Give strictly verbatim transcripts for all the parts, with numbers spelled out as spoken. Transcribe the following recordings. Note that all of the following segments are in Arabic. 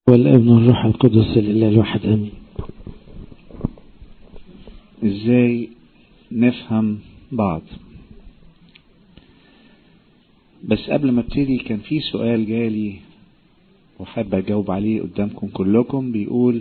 والابن والروح القدس لله الواحد امين. ازاي نفهم بعض؟ بس قبل ما ابتدي كان في سؤال جالي وحابب اجاوب عليه قدامكم كلكم. بيقول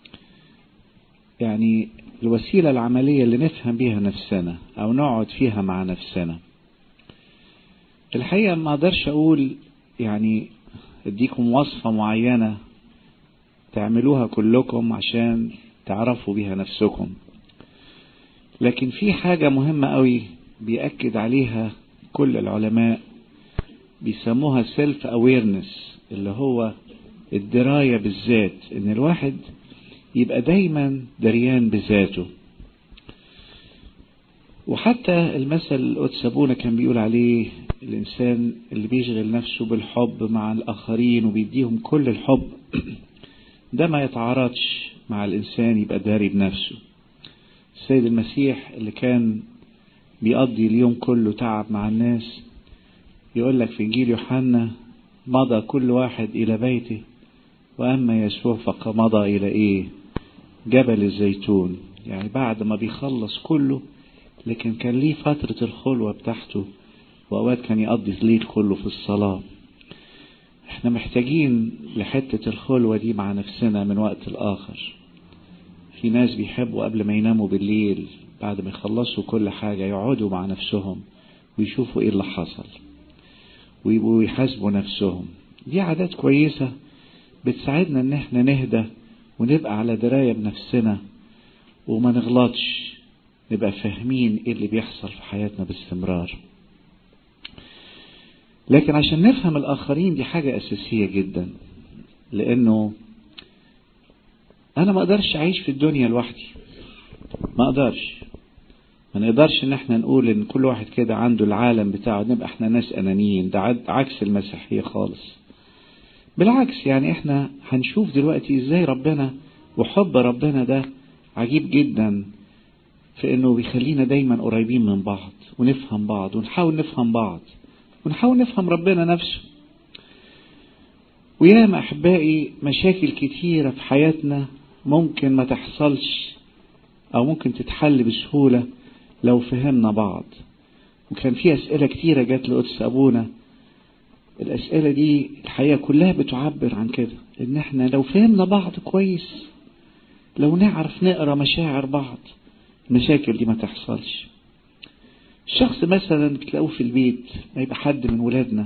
يعني الوسيلة العملية اللي نفهم بيها نفسنا او نقعد فيها مع نفسنا. الحقيقة ما اقدرش اقول يعني اديكم وصفة معينة تعملوها كلكم عشان تعرفوا بيها نفسكم، لكن في حاجة مهمة قوي بيأكد عليها كل العلماء، بيسموها self awareness، اللي هو الدراية بالذات، ان الواحد يبقى دايما دريان بذاته. وحتى المثل القدس أبونا كان بيقول عليه الإنسان اللي بيشغل نفسه بالحب مع الآخرين وبيديهم كل الحب ده ما يتعارضش مع الإنسان يبقى داري بنفسه. السيد المسيح اللي كان بيقضي اليوم كله تعب مع الناس، يقول لك في إنجيل يوحنا مضى كل واحد إلى بيته، وأما يسوع فمضى إلى إيه؟ جبل الزيتون. يعني بعد ما بيخلص كله، لكن كان ليه فترة الخلوة بتاعته، وأوقات كان يقضي الليل كله في الصلاة. احنا محتاجين لحتة الخلوة دي مع نفسنا من وقت الآخر. في ناس بيحبوا قبل ما يناموا بالليل بعد ما يخلصوا كل حاجة يقعدوا مع نفسهم ويشوفوا ايه اللي حصل ويبقوا يحاسبوا نفسهم. دي عادات كويسة بتساعدنا ان احنا نهدى ونبقى على دراية بنفسنا وما نغلطش، نبقى فاهمين ايه اللي بيحصل في حياتنا باستمرار. لكن عشان نفهم الآخرين دي حاجة أساسية جدا، لأنه أنا ما أقدرش أعيش في الدنيا لوحدي، ما أقدرش ما نقدرش إن احنا نقول إن كل واحد كده عنده العالم بتاعه، نبقى احنا ناس أنانيين. ده عكس المسيحية خالص. بالعكس، يعني احنا هنشوف دلوقتي إزاي ربنا وحب ربنا ده عجيب جدا في إنه بيخلينا دايما قريبين من بعض ونفهم بعض ونحاول نفهم بعض ونحاول نفهم ربنا نفسه. وياما أحبائي مشاكل كتيرة في حياتنا ممكن ما تحصلش أو ممكن تتحل بسهولة لو فهمنا بعض. وكان في أسئلة كتيرة جات لقدس أبونا، الأسئلة دي الحقيقة كلها بتعبر عن كده، إن احنا لو فهمنا بعض كويس، لو نعرف نقرأ مشاعر بعض، المشاكل دي ما تحصلش. الشخص مثلا بتلاقوه في البيت ما يبقى حد من ولادنا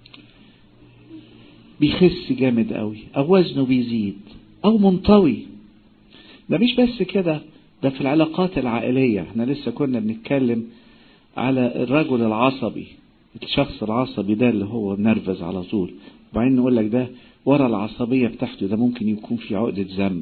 بيخس جامد قوي او وزنه بيزيد او منطوي، ده مش بس كده، ده في العلاقات العائلية. احنا لسه كنا بنتكلم على الرجل العصبي، الشخص العصبي ده اللي هو منرفز على طول، وبعدين نقول لك ده ورا العصبية بتاعته ده ممكن يكون في عقدة ذنب.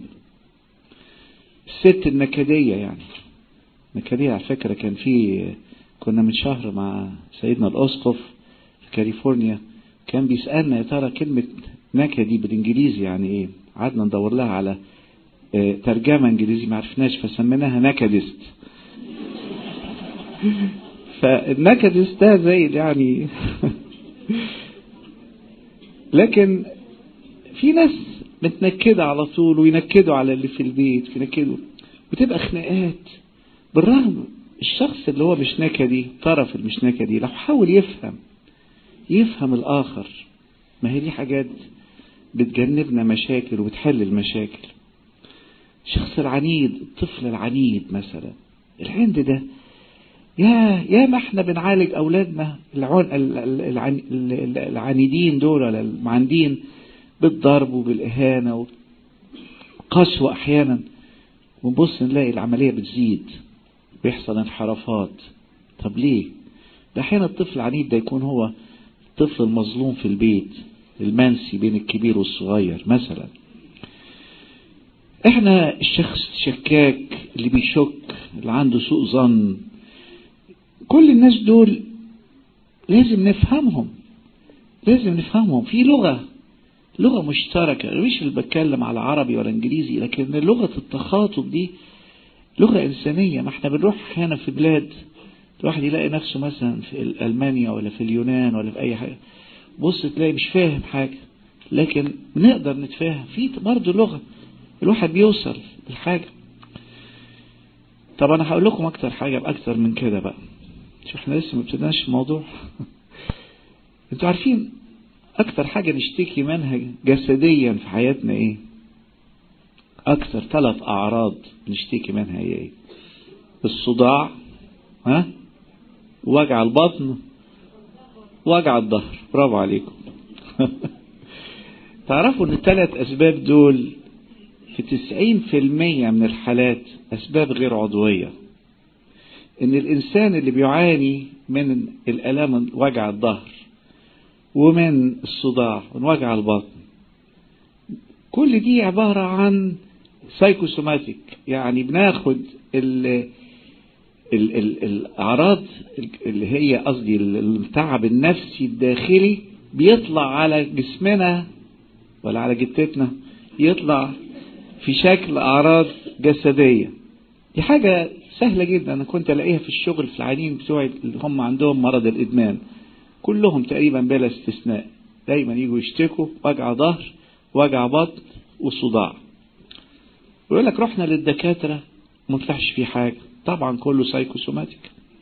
الست النكدية، يعني نكدية على فكرة، كان في كنا من شهر مع سيدنا الأسقف في كاليفورنيا، كان بيسألنا يا ترى كلمة نكدي بالإنجليزي يعني إيه. قعدنا ندور لها على ترجمة إنجليزي ما عرفناش، فسميناها نكدست. فالنكدست ده زي يعني لكن في ناس متنكدة على طول وينكدوا على اللي في البيت، ينكدوا وتبقى خناقات. بالرغم الشخص اللي هو مش نكدي، طرف المش نكدي، لو حاول يفهم يفهم الآخر، ما هي دي حاجات بتجنبنا مشاكل وبتحل المشاكل. الشخص العنيد، الطفل العنيد مثلا، العند ده، يا يا ما احنا بنعالج أولادنا العنيدين دول ولا المعندين بالضرب وبالإهانة وقسوة أحيانا، ونبص نلاقي العملية بتزيد، بيحصل انحرافات. طب ليه؟ ده أحيانا الطفل العنيد ده يكون هو الطفل المظلوم في البيت، المنسي بين الكبير والصغير مثلا. احنا الشخص الشكاك اللي بيشك، اللي عنده سوء ظن، كل الناس دول لازم نفهمهم، لازم نفهمهم في لغة لغة مشتركة. مش اللي بتكلم على عربي ولا انجليزي، لكن لغة التخاطب دي لغة إنسانية. ما احنا بنروح هنا في بلاد الواحد يلاقي نفسه مثلا في ألمانيا ولا في اليونان ولا في أي حاجة، بص تلاقي مش فاهم حاجة، لكن نقدر نتفاهم في برضه لغة الواحد بيوصل الحاجة. طب انا هقول لكم اكتر حاجة باكتر من كده بقى. شوف احنا لسه ما ابتدناش الموضوع. انتوا عارفين اكتر حاجة نشتكي منها جسديا في حياتنا ايه؟ اكتر ثلاث اعراض نشتكي منها ايه؟ الصداع، ها، وجع البطن، وجع الظهر. برافو عليكم. تعرفوا ان الثلاث اسباب دول في تسعين في المية من الحالات اسباب غير عضوية. ان الانسان اللي بيعاني من الالام، وجع الظهر ومن الصداع ومن وجع البطن، كل دي عبارة عن سايكوسوماتيك، يعني بناخد ال ال ال الاعراض اللي هي قصدي التعب النفسي الداخلي بيطلع على جسمنا ولا على جتتنا، يطلع في شكل اعراض جسدية. دي حاجة سهلة جدا، انا كنت الاقيها في الشغل في العيانين بتوعي اللي هم عندهم مرض الادمان، كلهم تقريبا بلا استثناء دايما يجوا يشتكوا وجع ظهر، وجع بطن، وصداع. ويقول لك رحنا للدكاترة ما طلعش في حاجة. طبعا كله سايكوسوماتيك.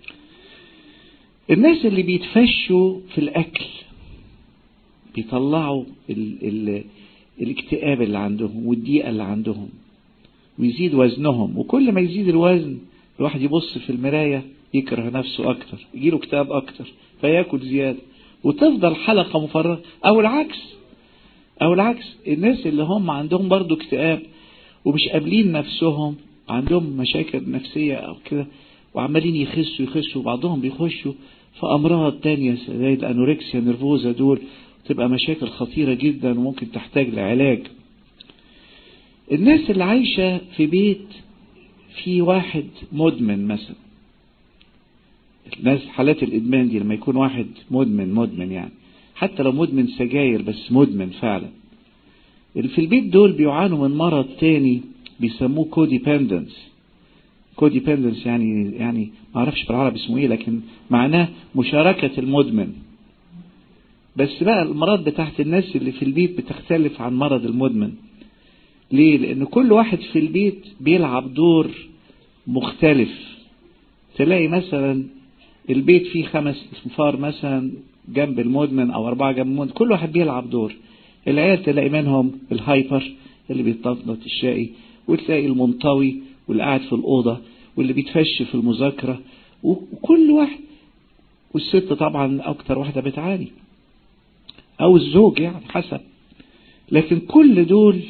الناس اللي بيتفشوا في الاكل بيطلعوا ال ال الاكتئاب اللي عندهم والضيقة اللي عندهم، ويزيد وزنهم. وكل ما يزيد الوزن الواحد يبص في المراية يكره نفسه اكتر، يجيله اكتئاب اكتر فياكل زيادة، وتفضل حلقة مفرغة. او العكس او العكس الناس اللي هم عندهم برضو اكتئاب ومش قابلين نفسهم، عندهم مشاكل نفسية او كده، وعمالين يخسوا يخسوا بعضهم بيخشوا في امراض تانية زي الانوركسيا نيرفوزا دول، تبقى مشاكل خطيرة جدا وممكن تحتاج لعلاج. الناس اللي عايشة في بيت في واحد مدمن مثلا، الناس حالات الادمان دي لما يكون واحد مدمن مدمن يعني حتى لو مدمن سجاير بس مدمن فعلا، اللي في البيت دول بيعانوا من مرض تاني بيسموه كوديبندنس. كوديبندنس يعني يعني ما اعرفش بالعربي اسمه ايه، لكن معناه مشاركة المدمن. بس بقى المرض بتاعت الناس اللي في البيت بتختلف عن مرض المدمن. ليه؟ لان كل واحد في البيت بيلعب دور مختلف. تلاقي مثلا البيت فيه خمس انفار مثلا جنب المدمن او اربعة جنب المدمن، كل واحد بيلعب دور. العيال تلاقي منهم الهايبر اللي بيتنطط الشقي، وتلاقي المنطوي واللي قاعد في الأوضة واللي بيتفش في المذاكرة، وكل واحد. والست طبعا اكتر واحدة بتعاني، او الزوج يعني حسب. لكن كل دول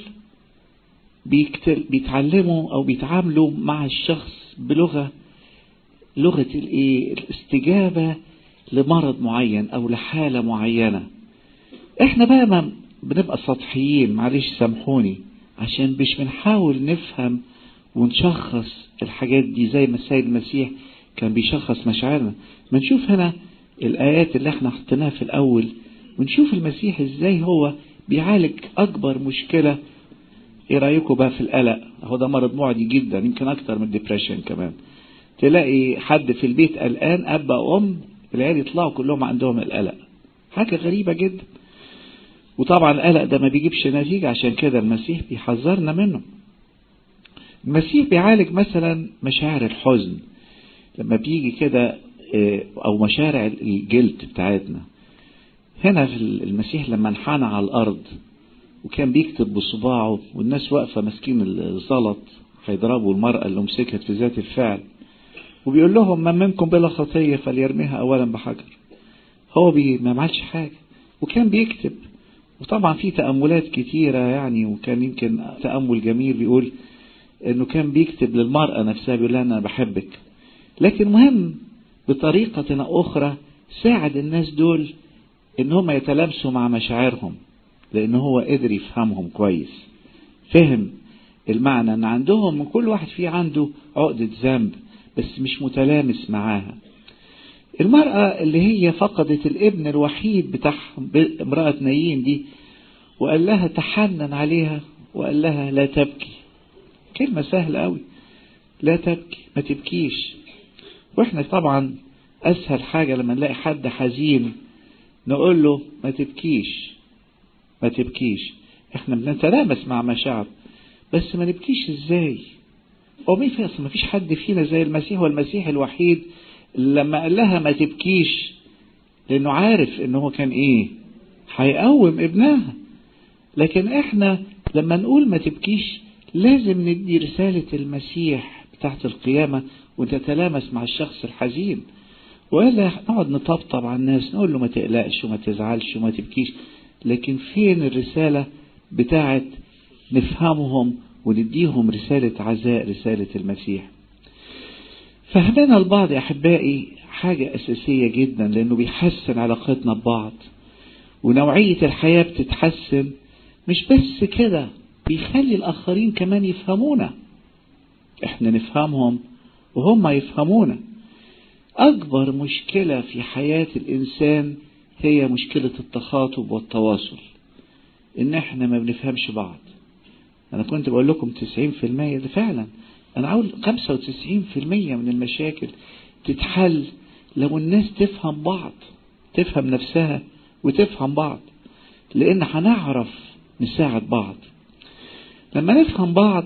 بيتعلموا او بيتعاملوا مع الشخص بلغة لغة الايه الاستجابة لمرض معين او لحالة معينة. احنا بقى ما بنبقى سطحيين، معلش سامحوني، عشان مش بنحاول نفهم ونشخص الحاجات دي زي ما السيد المسيح كان بيشخص مشاعرنا. ما نشوف هنا الآيات اللي احنا حطيناها في الأول، ونشوف المسيح ازاي هو بيعالج أكبر مشكلة. ايه رأيكم بقى في القلق؟ هو ده مرض معدي جدا، يمكن أكتر من الديبريشن كمان. تلاقي حد في البيت قلقان، أب أو أم، العيال يطلعوا كلهم عندهم القلق. حاجة غريبة جدا. وطبعا القلق ده ما بيجيبش نتيجة، عشان كده المسيح بيحذرنا منه. المسيح بيعالج مثلا مشاعر الحزن لما بيجي كده، او مشاعر الجلد بتاعتنا. هنا في المسيح لما انحنى على الارض وكان بيكتب بصباعه والناس واقفة ماسكين الزلط هيضربوا المرأة اللي مسكت في ذات الفعل، وبيقول لهم من منكم بلا خطية فليرميها اولا بحجر. هو بي ما عملش حاجة وكان بيكتب. وطبعا في تأملات كتيرة يعني، وكان يمكن تأمل جميل بيقول انه كان بيكتب للمرأة نفسها، بيقول لها انا بحبك. لكن مهم بطريقة اخرى ساعد الناس دول ان هم يتلامسوا مع مشاعرهم، لان هو قدر يفهمهم كويس. فهم المعنى ان عندهم من كل واحد فيه عنده عقدة ذنب بس مش متلامس معاها. المرأة اللي هي فقدت الابن الوحيد بتاعهم، امرأة نايين دي، وقال لها تحنن عليها وقال لها لا تبكي. كلمة سهلة قوي، لا تبكي، ما تبكيش. واحنا طبعا اسهل حاجة لما نلاقي حد حزين نقول له ما تبكيش، ما تبكيش. احنا بنتلامس مع مشاعر بس ما نبكيش ازاي؟ هو مين في اصلا؟ ما فيش حد فينا زي المسيح، والمسيح الوحيد لما قال لها ما تبكيش لانه عارف انه هو كان ايه هيقوم ابنها. لكن احنا لما نقول ما تبكيش لازم ندي رسالة المسيح بتاعت القيامة وتتلامس مع الشخص الحزين، ولا نقعد نطبطب على الناس نقول له ما تقلقش وما تزعلش وما تبكيش. لكن فين الرسالة بتاعت نفهمهم ونديهم رسالة عزاء، رسالة المسيح؟ فهمنا البعض يا أحبائي حاجة أساسية جدا، لأنه بيحسن علاقتنا ببعض ونوعية الحياة بتتحسن. مش بس كده، بيخلي الآخرين كمان يفهمونا، احنا نفهمهم وهم يفهمونا. أكبر مشكلة في حياة الإنسان هي مشكلة التخاطب والتواصل، إن احنا ما بنفهمش بعض. أنا كنت بقول لكم تسعين في المية، ده فعلا أنا عاوز خمسة وتسعين في المية من المشاكل تتحل لو الناس تفهم بعض، تفهم نفسها وتفهم بعض، لأن هنعرف نساعد بعض. لما نفهم بعض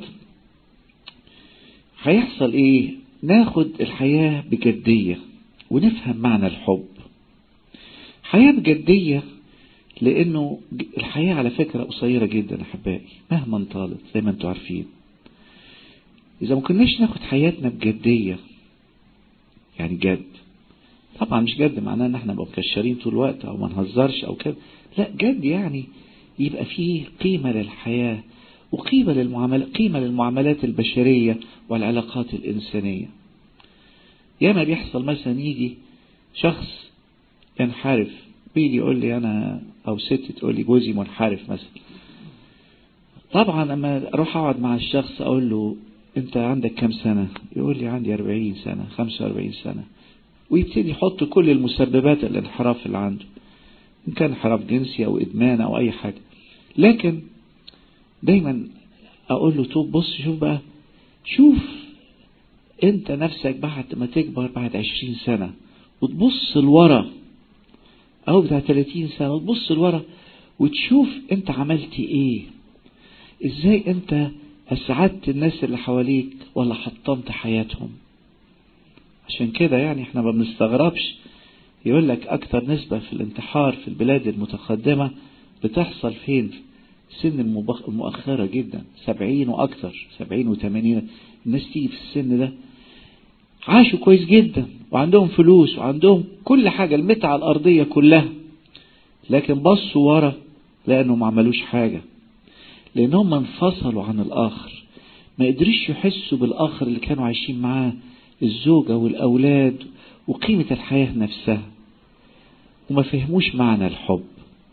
هيحصل إيه؟ ناخد الحياة بجدية ونفهم معنى الحب. حياة بجدية، لأنه الحياة على فكرة قصيرة جدا أحبائي مهما طالت زي ما انتوا عارفين. إذا ما كناش ناخد حياتنا بجدية، يعني جد، طبعا مش جد معناه ان احنا نبقى مكشرين طول الوقت او ما نهزرش او كده، لا جد يعني يبقى فيه قيمة للحياة وقيمة للمعاملات، قيمة للمعاملات البشرية والعلاقات الإنسانية. ياما بيحصل مثلا يجي شخص ينحرف، بيجي يقول لي أنا أو ست تقول لي جوزي منحرف مثلا. طبعا أما أروح أقعد مع الشخص أقول له أنت عندك كم سنة؟ يقول لي عندي أربعين سنة، خمسة وأربعين سنة، ويبتدي يحط كل المسببات الانحراف اللي عنده، إن كان انحراف جنسي أو إدمان أو أي حاجة. لكن دايما أقول له طب بص شوف بقى، شوف أنت نفسك بعد ما تكبر بعد عشرين سنة وتبص لورا أو بتاع ثلاثين سنة وتبص لورا وتشوف أنت عملت إيه، إزاي أنت أسعدت الناس اللي حواليك ولا حطمت حياتهم. عشان كده يعني احنا ما بنستغربش يقول لك أكتر نسبة في الانتحار في البلاد المتقدمة بتحصل فين؟ سن المؤخرة جدا، سبعين وأكتر، سبعين وثمانين. الناس تيجي في السن ده عاشوا كويس جدا وعندهم فلوس وعندهم كل حاجة، المتعة الأرضية كلها، لكن بصوا ورا لأنهم ما عملوش حاجة، لأنهم انفصلوا عن الآخر، ما قدرش يحسوا بالآخر اللي كانوا عايشين معاه، الزوجة والأولاد وقيمة الحياة نفسها، وما فهموش معنى الحب.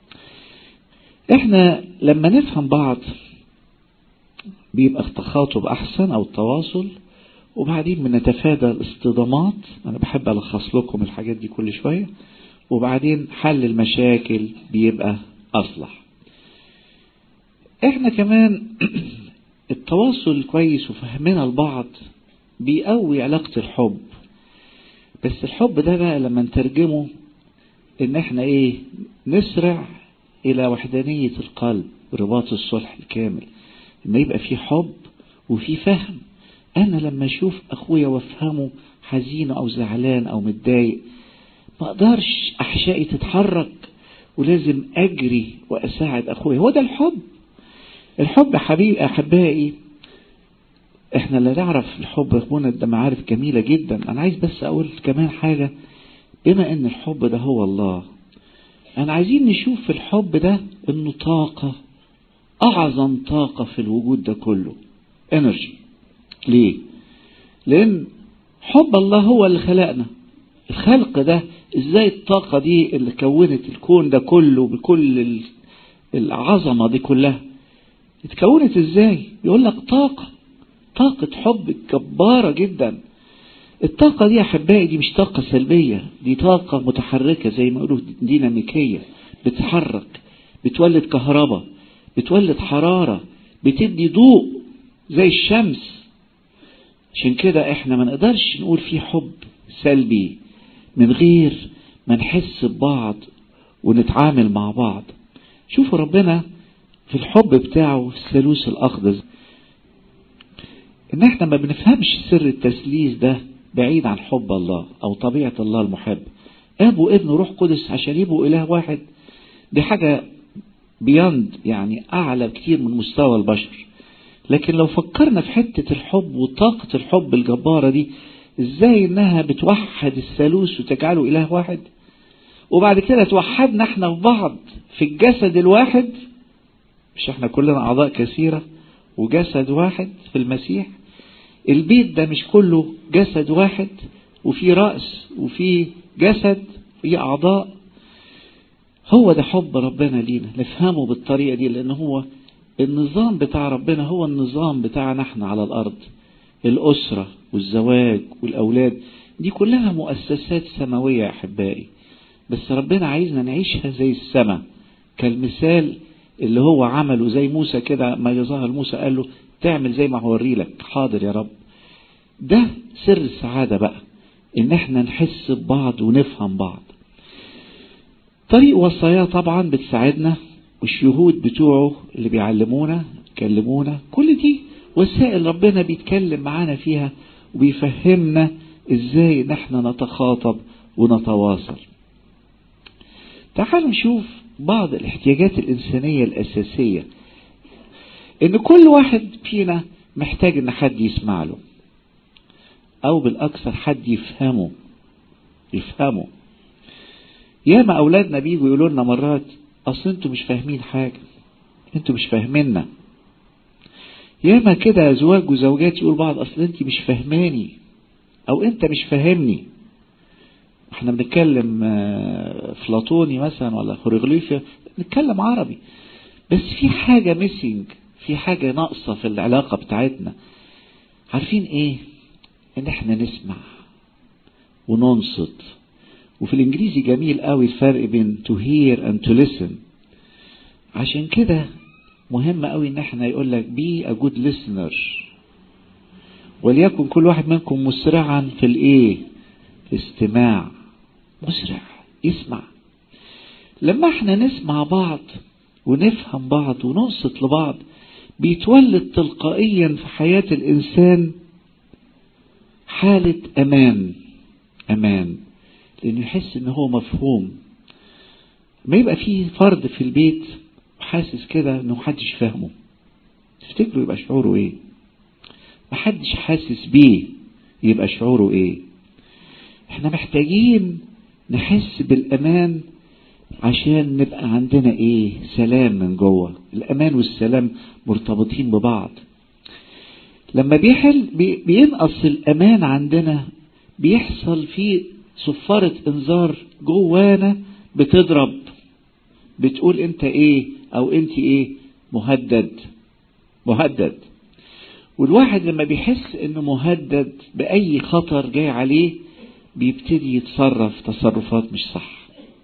احنا لما نفهم بعض بيبقى التخاطب أحسن أو التواصل، وبعدين بنتفادى الاصطدامات. أنا بحب ألخص لكم الحاجات دي كل شوية، وبعدين حل المشاكل بيبقى أصلح. احنا كمان التواصل الكويس وفهمنا البعض بيقوي علاقة الحب. بس الحب ده بقى لما نترجمه ان احنا ايه، نسرع الى وحدانية القلب ورباط الصلح الكامل، ان يبقى في حب وفي فهم. انا لما اشوف اخويا وافهمه حزين او زعلان او متضايق، ما اقدرش احشائي تتحرك ولازم اجري واساعد اخويا. هو ده الحب. الحب حبيبي احبائي، احنا اللي نعرف الحب رغم ده معارف جميلة جدا. انا عايز بس اقول كمان حاجة، بما ان الحب ده هو الله، انا عايزين نشوف في الحب ده انه طاقة، اعظم طاقة في الوجود ده كله، انرجي. ليه؟ لان حب الله هو اللي خلقنا. الخلق ده ازاي الطاقة دي اللي كونت الكون ده كله بكل العظمة دي كلها اتكونت ازاي؟ يقول لك طاقة، طاقة حب جبارة جدا. الطاقة دي يا أحبائي دي مش طاقة سلبية، دي طاقة متحركة زي ما يقولوا ديناميكية، بتحرك، بتولد كهرباء، بتولد حرارة، بتدي ضوء زي الشمس. عشان كده احنا ما نقدرش نقول في حب سلبي من غير ما نحس ببعض ونتعامل مع بعض. شوفوا ربنا في الحب بتاعه في الثالوث الأقدس، إن احنا ما بنفهمش سر التثليث ده بعيد عن حب الله أو طبيعة الله المحب. أب وابن وروح قدس عشان يبقوا إله واحد، دي حاجة بياند يعني أعلى كتير من مستوى البشر. لكن لو فكرنا في حتة الحب وطاقة الحب الجبارة دي، إزاي إنها بتوحد الثالوث وتجعله إله واحد، وبعد كده توحدنا احنا في بعض في الجسد الواحد. مش احنا كلنا أعضاء كثيرة وجسد واحد في المسيح؟ البيت ده مش كله جسد واحد وفي رأس وفي جسد وفي أعضاء؟ هو ده حب ربنا لينا، نفهمه بالطريقة دي، لأن هو النظام بتاع ربنا هو النظام بتاعنا احنا على الأرض. الأسرة والزواج والأولاد دي كلها مؤسسات سماوية يا أحبائي، بس ربنا عايزنا نعيشها زي السماء، كالمثال اللي هو عمله زي موسى كده. ما ظهر موسى قال له تعمل زي ما هوري لك. حاضر يا رب. ده سر السعادة بقى، ان احنا نحس ببعض ونفهم بعض. طريق وصاياه طبعا بتساعدنا، والشهود بتوعه اللي بيعلمونا يكلمونا، كل دي وسائل ربنا بيتكلم معانا فيها وبيفهمنا ازاي ان احنا نتخاطب ونتواصل. تعالوا نشوف بعض الاحتياجات الإنسانية الأساسية، إن كل واحد فينا محتاج إن حد يسمع له، أو بالأكثر حد يفهمه يفهمه. ياما أولادنا بيجوا يقولوا لنا مرات أصل أنتوا مش فاهمين حاجة، أنتوا مش فاهميننا. ياما كده زواج وزوجات يقول بعض أصل أنت مش فاهماني، أو أنت مش فاهمني. احنا بنتكلم فلاطوني مثلا ولا هيروغليفيا، نتكلم عربي، بس في حاجة ميسينج، في حاجة ناقصة في العلاقة بتاعتنا. عارفين ايه؟ ان احنا نسمع وننصت. وفي الانجليزي جميل قوي الفرق بين to hear and to listen. عشان كده مهم قوي ان احنا يقول لك be a good listener، وليكن كل واحد منكم مسرعا في الايه؟ استماع. مسرع يسمع. لما احنا نسمع بعض ونفهم بعض وننصت لبعض، بيتولد تلقائيا في حياة الإنسان حالة أمان. أمان لأنه يحس إن هو مفهوم. ما يبقى فيه فرد في البيت وحاسس كده إنه محدش فاهمه، تفتكروا يبقى شعوره إيه؟ محدش حاسس بيه، يبقى شعوره إيه؟ احنا محتاجين نحس بالأمان عشان نبقى عندنا ايه؟ سلام من جوه. الأمان والسلام مرتبطين ببعض. لما بيحل بي بينقص الأمان عندنا، بيحصل فيه صفارة انذار جوانا بتضرب، بتقول انت ايه او انت ايه؟ مهدد. مهدد. والواحد لما بيحس انه مهدد بأي خطر جاي عليه، بيبتدي يتصرف تصرفات مش صح.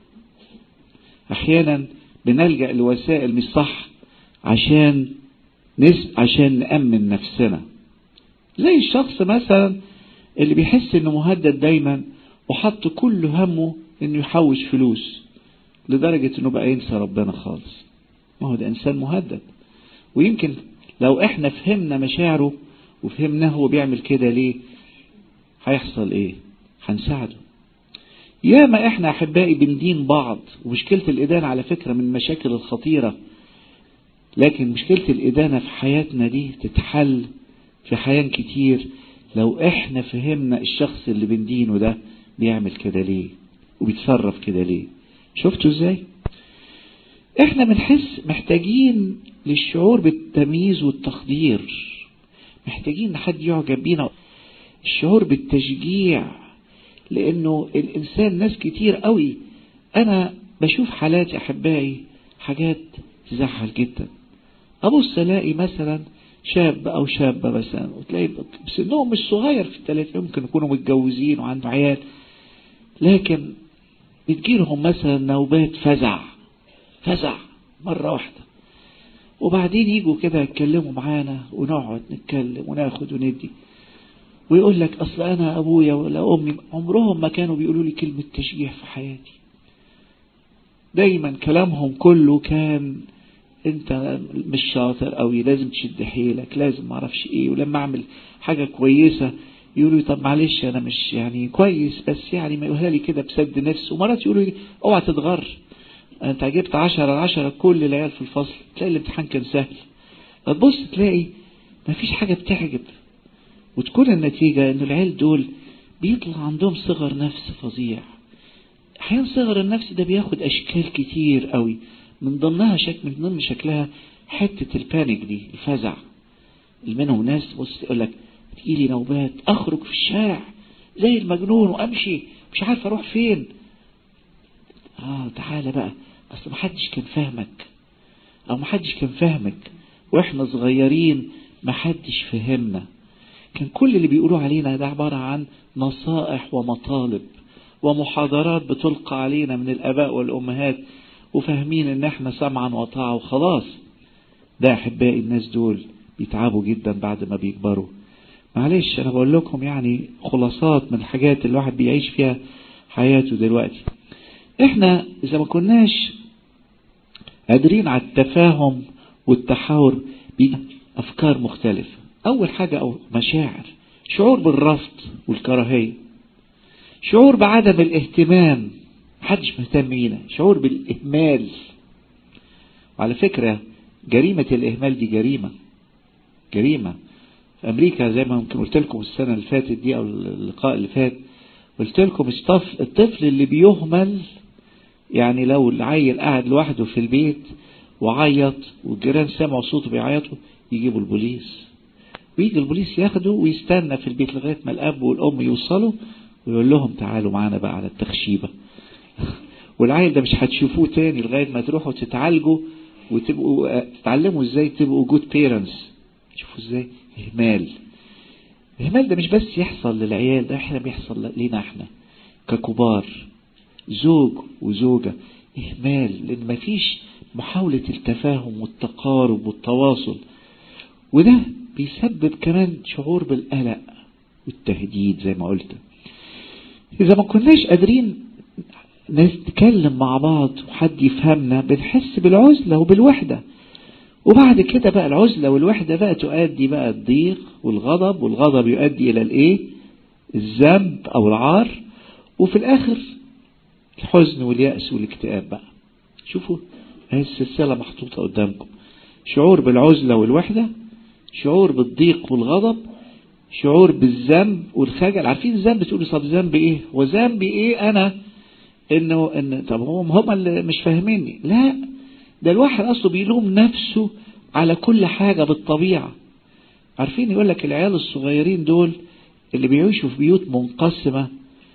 احيانا بنلجأ لوسائل مش صح عشان نس عشان نأمن نفسنا. زي الشخص مثلا اللي بيحس انه مهدد دايما وحط كل همه انه يحوش فلوس لدرجة انه بقى ينسى ربنا خالص. ما هو ده انسان مهدد. ويمكن لو احنا فهمنا مشاعره وفهمنا هو بيعمل كده ليه، هيحصل ايه؟ هنساعده. ياما احنا احبائي بندين بعض، ومشكلة الادانة على فكرة من المشاكل الخطيرة، لكن مشكلة الادانة في حياتنا دي تتحل في حياة كتير لو احنا فهمنا الشخص اللي بندينه ده بيعمل كده ليه وبيتصرف كده ليه. شفتوا ازاي؟ احنا بنحس محتاجين للشعور بالتمييز والتقدير، محتاجين حد يعجب بينا، الشعور بالتشجيع. لانه الانسان ناس كتير قوي انا بشوف حالات يا احبائي حاجات تزعل جدا. ابص الاقي مثلا شاب او شابة مثلا، وتلاقي سنهم مش صغير في الثلاثين، ممكن يكونوا متجوزين وعنده عيال، لكن بتجيلهم مثلا نوبات فزع فزع مرة واحدة، وبعدين يجوا كده يتكلموا معانا ونقعد نتكلم وناخد وندي، ويقول لك اصل انا ابويا ولا امي عمرهم ما كانوا بيقولوا لي كلمة تشجيع في حياتي. دايما كلامهم كله كان انت مش شاطر قوي، لازم تشد حيلك، لازم معرفش ايه، ولما اعمل حاجة كويسة يقولوا طب معلش انا مش يعني كويس، بس يعني ما يقولها لي كده بسد نفس. ومرات يقولوا لي اوعى تتغر، انت جبت عشرة عشرة كل العيال في الفصل، تلاقي الامتحان كان سهل. فتبص تلاقي ما فيش حاجة بتعجب، وتكون النتيجة ان العيال دول بيطلع عندهم صغر نفس فظيع. احيانا صغر النفس ده بياخد اشكال كتير قوي، من ضمنها شكل من ضمن شكلها حتة البانيك دي، الفزع. اللي منهم ناس بص يقول لك تجيلي نوبات اخرج في الشارع زي المجنون وامشي مش عارف اروح فين. اه تعالى بقى، اصل محدش كان فاهمك، او محدش كان فاهمك واحنا صغيرين، محدش فهمنا. كان كل اللي بيقولوا علينا ده عبارة عن نصائح ومطالب ومحاضرات بتلقى علينا من الاباء والامهات، وفاهمين ان احنا سمعا وطاعة وخلاص. ده احبائي الناس دول بيتعبوا جدا بعد ما بيكبروا. معلش انا بقول لكم يعني خلاصات من الحاجات اللي الواحد بيعيش فيها حياته دلوقتي. احنا اذا ما كناش قادرين على التفاهم والتحاور بأفكار مختلفة. اول حاجة او مشاعر، شعور بالرفض والكراهية، شعور بعدم الاهتمام، محدش مهتم بينا، شعور بالاهمال. وعلى فكرة جريمة الاهمال دي جريمة جريمة في امريكا، زي ما ممكن قلت لكم السنة اللي فاتت دي او اللقاء اللي فات، قلت لكم الطفل اللي بيهمل، يعني لو العيل قاعد لوحده في البيت وعيط والجيران سمعوا صوته بيعيطوا، يجيبوا البوليس، ويجي البوليس ياخده ويستنى في البيت لغاية ما الاب والام يوصلوا ويقول لهم تعالوا معانا بقى على التخشيبة. والعيل ده مش هتشوفوه تاني لغاية ما تروحوا تتعالجوا وتبقوا تتعلموا ازاي تبقوا جود بيرنتس. شوفوا ازاي اهمال. الاهمال ده مش بس يحصل للعيال، ده احنا بيحصل لنا احنا ككبار، زوج وزوجة. اهمال لان مفيش محاولة التفاهم والتقارب والتواصل، وده بيسبب كمان شعور بالقلق والتهديد. زي ما قلت اذا ما كناش قادرين نتكلم مع بعض وحد يفهمنا، بنحس بالعزلة وبالوحدة. وبعد كده بقى العزلة والوحدة بقى تؤدي بقى الضيق والغضب، والغضب يؤدي الى الايه؟ الذنب او العار، وفي الاخر الحزن واليأس والاكتئاب بقى. شوفوا هذه السلسلة محطوطة قدامكم، شعور بالعزلة والوحدة، شعور بالضيق والغضب، شعور بالذنب والخجل. عارفين الذنب؟ تقولوا طب ذنب ايه؟ وذنب ايه انا انه ان طب هم هم اللي مش فاهميني؟ لا، ده الواحد اصله بيلوم نفسه على كل حاجة بالطبيعة. عارفين يقول لك العيال الصغيرين دول اللي بيعيشوا في بيوت منقسمة،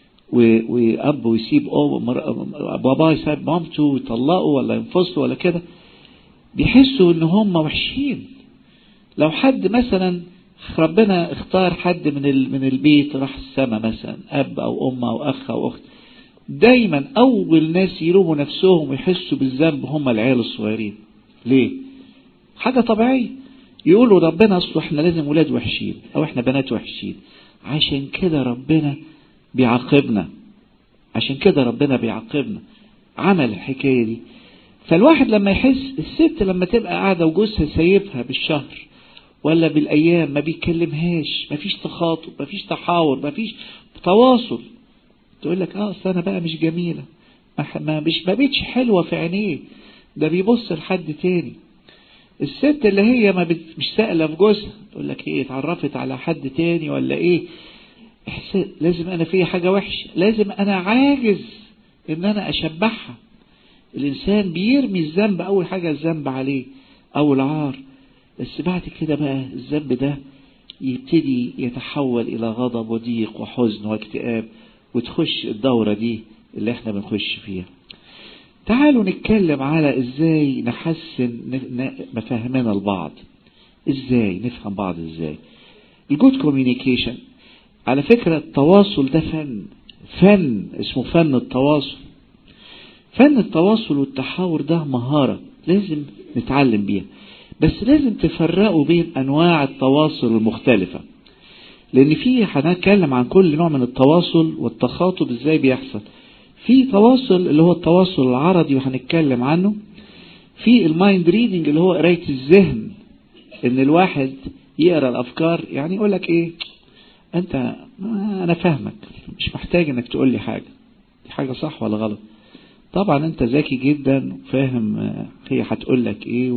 واب ويسيب بابا يسيب مامته ويطلقوا ولا ينفصلوا ولا كده، بيحسوا ان هم وحشين. لو حد مثلا ربنا اختار حد من من البيت راح السما مثلا، اب او ام او اخ او اخت، دايما اول ناس يلوموا نفسهم ويحسوا بالذنب هم العيال الصغيرين. ليه؟ حاجة طبيعية. يقولوا ربنا اصله احنا لازم ولاد وحشين او احنا بنات وحشين، عشان كده ربنا بيعاقبنا، عشان كده ربنا بيعاقبنا، عمل الحكاية دي. فالواحد لما يحس، الست لما تبقى قاعدة وجوزها سايبها بالشهر ولا بالايام ما بيكلمهاش، ما فيش تخاطب، ما فيش تحاور، ما فيش تواصل، تقول لك اه اصل انا بقى مش جميلة، ما مش ما بقتش حلوة في عينيه، ده بيبص لحد تاني. الست اللي هي ما بت... مش سائلة في جوزها، تقول لك ايه اتعرفت على حد تاني ولا ايه، احساس لازم انا فيه حاجة وحشة، لازم انا عاجز ان انا اشبعها. الانسان بيرمي الذنب، اول حاجة الذنب عليه او العار، بس بعد كده بقى الذنب ده يبتدي يتحول الى غضب وضيق وحزن واكتئاب، وتخش الدورة دي اللي احنا بنخش فيها. تعالوا نتكلم على ازاي نحسن مفاهمنا البعض، ازاي نفهم بعض، ازاي الجود كوميونيكيشن. على فكرة التواصل ده فن، فن اسمه فن التواصل. فن التواصل والتحاور ده مهارة لازم نتعلم بيها، بس لازم تفرقوا بين انواع التواصل المختلفة، لان في هنتكلم عن كل نوع من التواصل والتخاطب ازاي بيحصل. في تواصل اللي هو التواصل العرضي وهنتكلم عنه. في المايند ريدنج اللي هو قراية الذهن، ان الواحد يقرأ الافكار، يعني يقول لك ايه، انت انا فاهمك، مش محتاج انك تقول لي حاجة، دي حاجة صح ولا غلط. طبعا انت ذكي جدا وفاهم هي هتقول لك ايه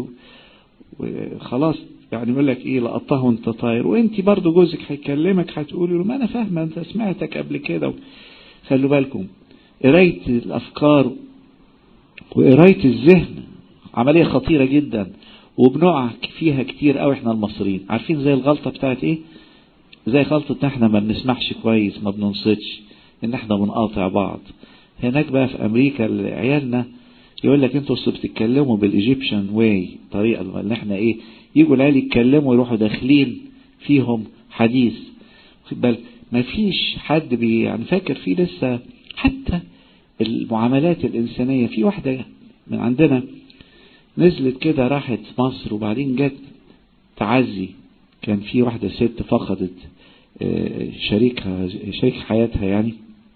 وخلاص، يعني يقول لك ايه لقطها وانت طاير. وانت برضو جوزك هيكلمك هتقولي له ما انا فاهمه، انت سمعتك قبل كده. خلوا بالكم، قرايه الافكار وقرايه الذهن عمليه خطيره جدا، وبنقع فيها كتير قوي احنا المصريين. عارفين زي الغلطه بتاعت ايه؟ زي غلطه احنا ما بنسمعش كويس، ما بننصتش، ان احنا بنقاطع بعض. هناك بقى في امريكا عيالنا يقول لك انتوا بتتكلموا بالايجيبشن واي، طريقه اللي احنا ايه، يجوا العيال يتكلموا يروحوا داخلين فيهم حديث. خد بالك ما فيش حد بي يعني فاكر فيه لسه. حتى المعاملات الانسانيه، في واحده من عندنا نزلت كده راحت مصر وبعدين جت تعزي، كان في واحده ست فقدت شريكها شريك حياتها يعني،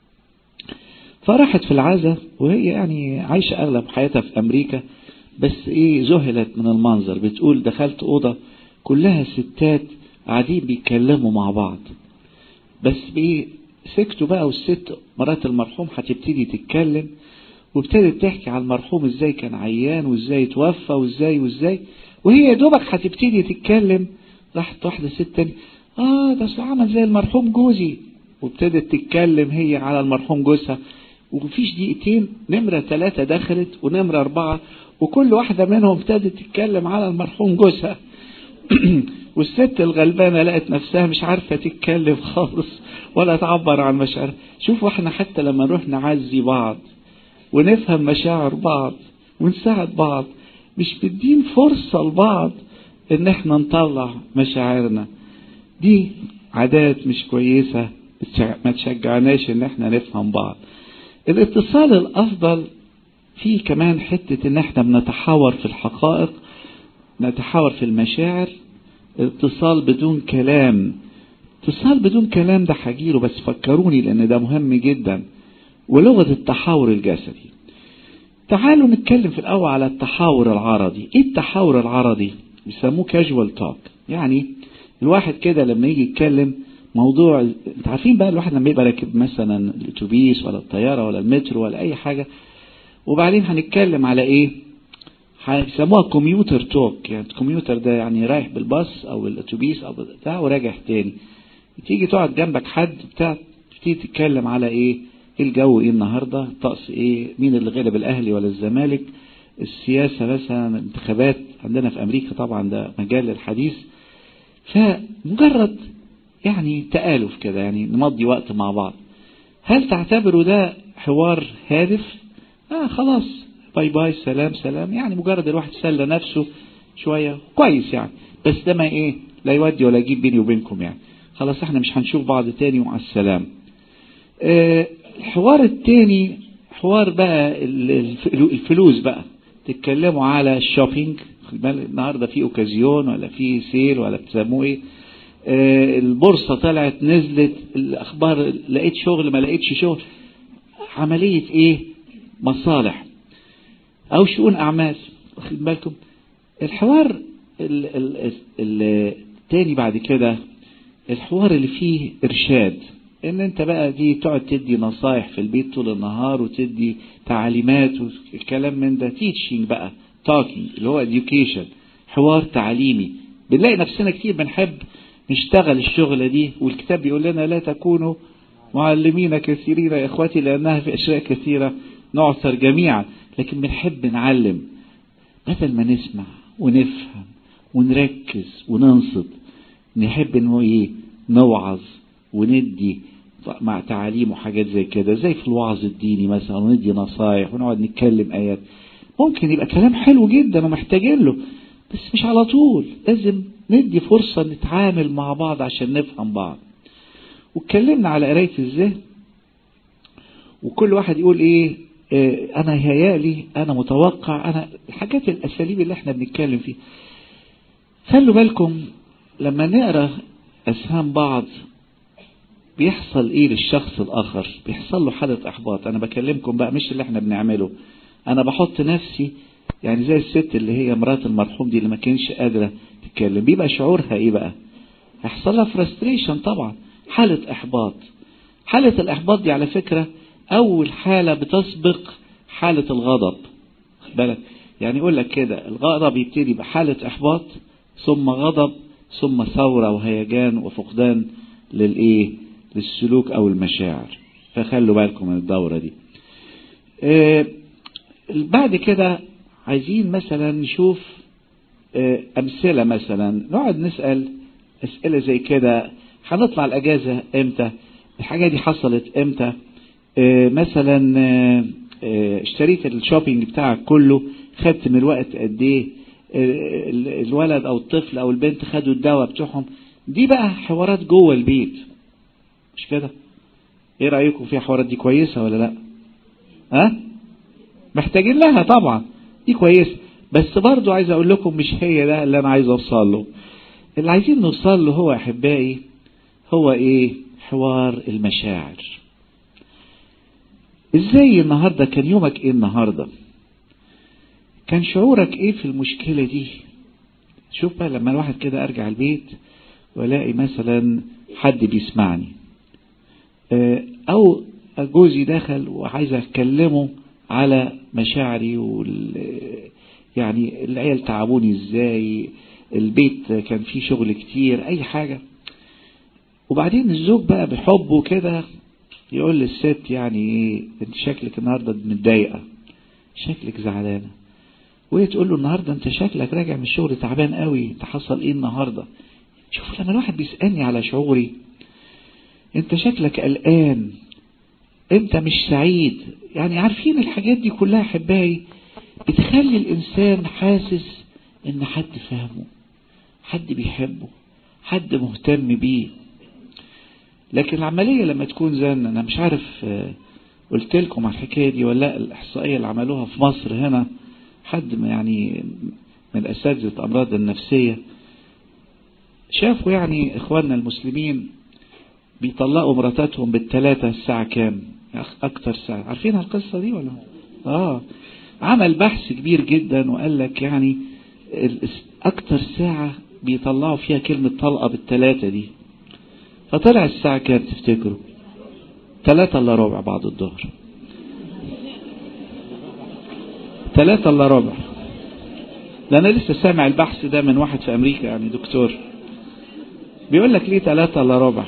فراحت في العزاء وهي يعني عايشة أغلب حياتها في أمريكا، بس إيه ذهلت من المنظر. بتقول دخلت أوضة كلها ستات قاعدين بيتكلموا مع بعض، بس بإيه سكتوا بقى، والست مرات المرحوم هتبتدي تتكلم، وابتدت تحكي على المرحوم ازاي كان عيان وازاي توفى وازاي وازاي، وهي دوبك هتبتدي تتكلم راحت واحدة ست تاني اه ده عمل زي المرحوم جوزي، وابتدت تتكلم هي على المرحوم جوزها. ومفيش دقيقتين نمرة ثلاثة دخلت ونمرة أربعة، وكل واحدة منهم ابتدت تتكلم على المرحوم جوزها. والست الغلبانة لقت نفسها مش عارفة تتكلم خالص ولا تعبر عن مشاعرها. شوفوا احنا حتى لما نروح نعزي بعض ونفهم مشاعر بعض ونساعد بعض، مش بدين فرصة لبعض ان احنا نطلع مشاعرنا. دي عادات مش كويسة، ما تشجعناش ان احنا نفهم بعض. الاتصال الافضل فيه كمان حتة ان احنا بنتحاور في الحقائق، نتحاور في المشاعر. اتصال بدون كلام، اتصال بدون كلام ده هجيله، بس فكروني لان ده مهم جدا. ولغة التحاور الجسدي، تعالوا نتكلم في الاول على التحاور العرضي. ايه التحاور العرضي؟ بيسموه كاجوال توك، يعني الواحد كده لما يجي يتكلم موضوع، انت عارفين بقى الواحد لما يبقى راكب مثلا الاتوبيس ولا الطيارة ولا المترو ولا اي حاجة، وبعدين هنتكلم على ايه، هيسموها كمبيوتر توك. يعني الكمبيوتر ده يعني رايح بالباص او الاتوبيس او بتاع وراجع تاني، تيجي تقعد جنبك حد بتاع تيجي تتكلم على ايه، ايه الجو، ايه النهارده، الطقس ايه، مين اللي غلب الاهلي ولا الزمالك، السياسة مثلا، انتخابات عندنا في امريكا طبعا ده مجال للحديث. فمجرد يعني تآلف كده، يعني نمضي وقت مع بعض. هل تعتبروا ده حوار هادف؟ اه خلاص باي باي سلام سلام، يعني مجرد الواحد سلى نفسه شوية كويس يعني، بس ده ما ايه لا يودي ولا يجيب بيني وبينكم، يعني خلاص احنا مش هنشوف بعض تاني ومع السلام. اه الحوار التاني حوار بقى الفلوس بقى، تتكلموا على الشوبينج، النهارده في اوكازيون ولا في سيل ولا بتسموه ايه، اه البورصة طلعت نزلت، الاخبار لقيت شغل ما لقيتش شغل، عملية ايه مصالح او شؤون اعمال. واخد بالكم الحوار التاني بعد كده الحوار اللي فيه ارشاد، ان انت بقى دي تقعد تدي نصايح في البيت طول النهار وتدي تعليمات والكلام من ده، تيتشنج بقى، تاكينج اللي هو education، حوار تعليمي. بنلاقي نفسنا كتير بنحب نشتغل الشغلة دي، والكتاب بيقول لنا لا تكونوا معلمين كثيرين يا اخواتي لانها في اشياء كثيرة نعثر جميعا، لكن بنحب نعلم بدل ما نسمع ونفهم ونركز وننصت، نحب انه ايه نوعظ وندي مع تعاليم وحاجات زي كده، زي في الوعظ الديني مثلا، وندي نصايح ونقعد نتكلم ايات. ممكن يبقى كلام حلو جدا ومحتاجين له، بس مش على طول، لازم ندي فرصة نتعامل مع بعض عشان نفهم بعض. واتكلمنا على قراية الذهن، وكل واحد يقول ايه اه انا هيالي، انا متوقع، انا الحاجات الاساليب اللي احنا بنتكلم فيها. خلوا بالكم لما نقرأ اسهام بعض بيحصل ايه للشخص الاخر؟ بيحصل له حالة احباط. انا بكلمكم بقى مش اللي احنا بنعمله، انا بحط نفسي يعني زي الست اللي هي مرات المرحوم دي اللي ما كانش قادرة تتكلم، بيبقى شعورها ايه بقى؟ هيحصل لها فرستريشن طبعا، حالة احباط. حالة الاحباط دي على فكرة اول حالة بتسبق حالة الغضب. بالك يعني يقول لك كده الغضب يبتدي بحالة احباط ثم غضب ثم ثورة وهيجان وفقدان للايه للسلوك او المشاعر. فخلوا بالكم من الدورة دي. آه بعد كده عايزين مثلا نشوف آه امثلة، مثلا نقعد نسأل اسئلة زي كده، هنطلع الاجازة امتى؟ الحاجة دي حصلت امتى؟ آه مثلا آه آه اشتريت الشوبينج بتاعك كله، خدت من الوقت قد ايه؟ آه الولد او الطفل او البنت خدوا الدواء بتوعهم. دي بقى حوارات جوه البيت، مش كده؟ ايه رأيكم في حوارات دي كويسة ولا لا؟ ها؟ محتاجين لها طبعا، دي كويسة، بس برضو عايز اقول لكم مش هي ده اللي انا عايز اوصل له. اللي عايزين نوصل له هو احبائي هو ايه؟ حوار المشاعر. ازاي النهاردة كان يومك ايه النهاردة؟ كان شعورك ايه في المشكلة دي؟ شوف بقى لما الواحد كده ارجع البيت والاقي مثلا حد بيسمعني، او جوزي دخل وعايز اكلمه على مشاعري وال يعني العيال تعبوني ازاي، البيت كان فيه شغل كتير، اي حاجة. وبعدين الزوج بقى بحبه كده يقول للست يعني ايه، انت شكلك النهاردة متضايقة، شكلك زعلانة. وهي تقول له النهاردة انت شكلك راجع من الشغل تعبان قوي، انت حصل ايه النهاردة؟ شوف لما الواحد بيسألني على شعوري، انت شكلك قلقان، انت مش سعيد، يعني عارفين الحاجات دي كلها حباي بتخلي الانسان حاسس ان حد فاهمه، حد بيحبه، حد مهتم بيه. لكن العملية لما تكون زي انا مش عارف قلت لكم على الحكاية دي ولا لا، الاحصائية اللي عملوها في مصر هنا، حد يعني من اساتذة امراض النفسية شافوا يعني اخواننا المسلمين بيطلقوا مراتاتهم بالثلاثة الساعة كام؟ اكتر ساعة. عارفين القصة دي ولا؟ اه عمل بحث كبير جدا وقال لك يعني اكتر ساعة بيطلعوا فيها كلمة طلقة بالثلاثة دي. فطلع الساعة كام تفتكروا؟ ثلاثة الا ربع بعد الظهر. ثلاثة الا ربع. ده انا لسه سامع البحث ده من واحد في امريكا، يعني دكتور بيقول لك ليه ثلاثة الا ربع.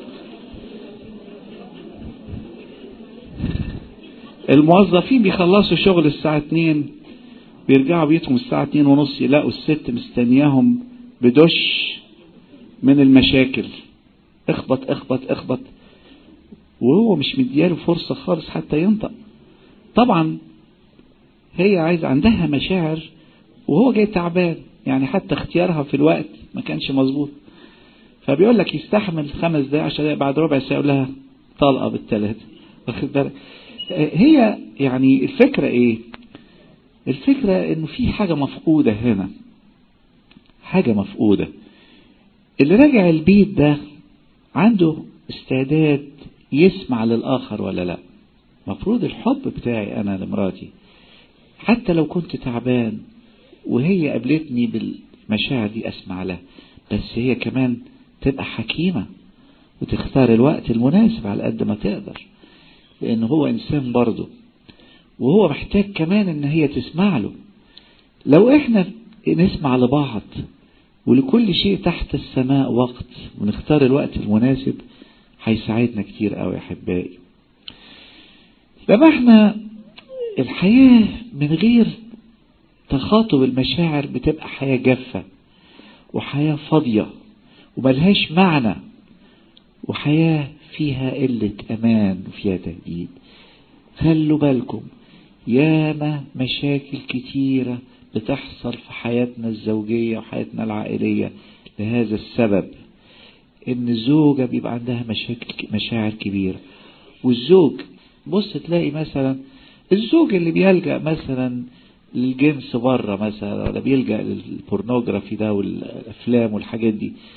الموظفين بيخلصوا شغل الساعة اتنين، بيرجعوا بيتهم الساعة اتنين ونص، يلاقوا الست مستنياهم بدش من المشاكل، اخبط اخبط اخبط، وهو مش مدياله فرصة خالص حتى ينطق. طبعا هي عايز عندها مشاعر وهو جاي تعبان، يعني حتى اختيارها في الوقت ما كانش مظبوط. فبيقول لك يستحمل خمس دقايق عشر دقايق، بعد ربع ساعة يقول لها طلقة بالثلاثة. واخد بالك؟ هي يعني الفكرة ايه؟ الفكرة انه في حاجة مفقودة هنا، حاجة مفقودة. اللي راجع البيت ده عنده استعداد يسمع للآخر ولا لا؟ مفروض الحب بتاعي انا لمراتي حتى لو كنت تعبان وهي قابلتني بالمشاعر دي اسمع لها، بس هي كمان تبقى حكيمة وتختار الوقت المناسب على قد ما تقدر، لأنه هو إنسان برضه وهو محتاج كمان إن هي تسمع له. لو إحنا نسمع لبعض ولكل شيء تحت السماء وقت ونختار الوقت المناسب هيساعدنا كتير قوي يا أحبائي. لما إحنا الحياة من غير تخاطب المشاعر بتبقى حياة جافة وحياة فاضية وملهاش معنى، وحياة فيها قلة أمان وفيها تهديد. خلوا بالكم ياما مشاكل كتيرة بتحصل في حياتنا الزوجية وحياتنا العائلية لهذا السبب، ان الزوجة بيبقى عندها مشاكل مشاعر كبيرة. والزوج بص تلاقي مثلا الزوج اللي بيلجأ مثلا للجنس بره مثلا، ولا بيلجأ للبورنوغرافي ده والافلام والحاجات دي،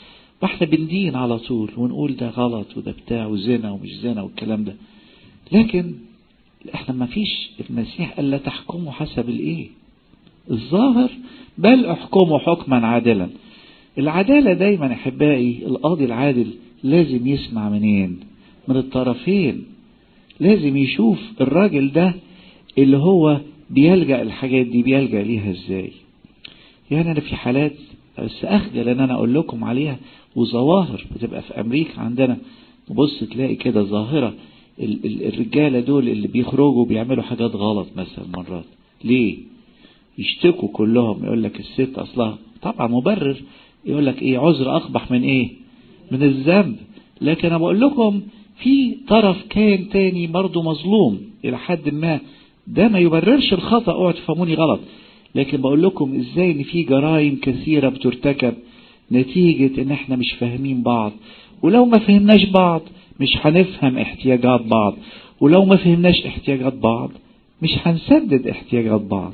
واحنا بندين على طول ونقول ده غلط وده بتاع وزنا ومش زنا والكلام ده. لكن احنا ما فيش، المسيح قال لا تحكموا حسب الايه الظاهر بل احكموا حكما عادلا. العدالة دايما احبائي، القاضي العادل لازم يسمع منين؟ من الطرفين. لازم يشوف الراجل ده اللي هو بيلجأ الحاجات دي بيلجأ ليها ازاي. يعني انا في حالات بس اخجل ان انا اقول لكم عليها، وظواهر بتبقى في امريكا عندنا، تبص تلاقي كده ظاهرة الرجالة دول اللي بيخرجوا بيعملوا حاجات غلط مثلا مرات، ليه؟ يشتكوا كلهم، يقول لك الست اصلها طبعا مبرر، يقول لك ايه عذر اقبح من ايه؟ من الذنب. لكن انا بقول لكم في طرف كان تاني برضه مظلوم الى حد ما، ده ما يبررش الخطأ، اوعوا تفهموني غلط، لكن بقول لكم ازاي ان في جرائم كثيرة بترتكب نتيجة ان احنا مش فاهمين بعض، ولو ما فهمناش بعض مش هنفهم احتياجات بعض، ولو ما فهمناش احتياجات بعض مش هنسدد احتياجات بعض.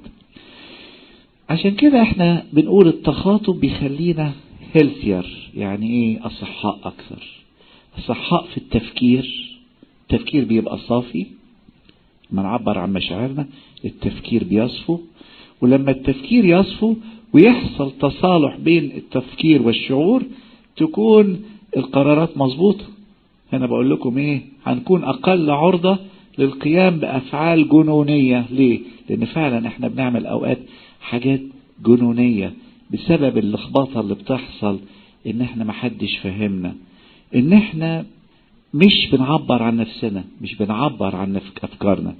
عشان كده احنا بنقول التخاطب بيخلينا healthier، يعني ايه اصحاء اكثر، اصحاء في التفكير، التفكير بيبقى صافي، ما نعبر عن مشاعرنا التفكير بيصفو، ولما التفكير يصفو ويحصل تصالح بين التفكير والشعور تكون القرارات مظبوطة. هنا بقول لكم ايه، هنكون اقل عرضة للقيام بافعال جنونية. ليه؟ لان فعلا احنا بنعمل اوقات حاجات جنونية بسبب اللخبطة اللي بتحصل، ان احنا محدش فهمنا، ان احنا مش بنعبر عن نفسنا، مش بنعبر عن افكارنا.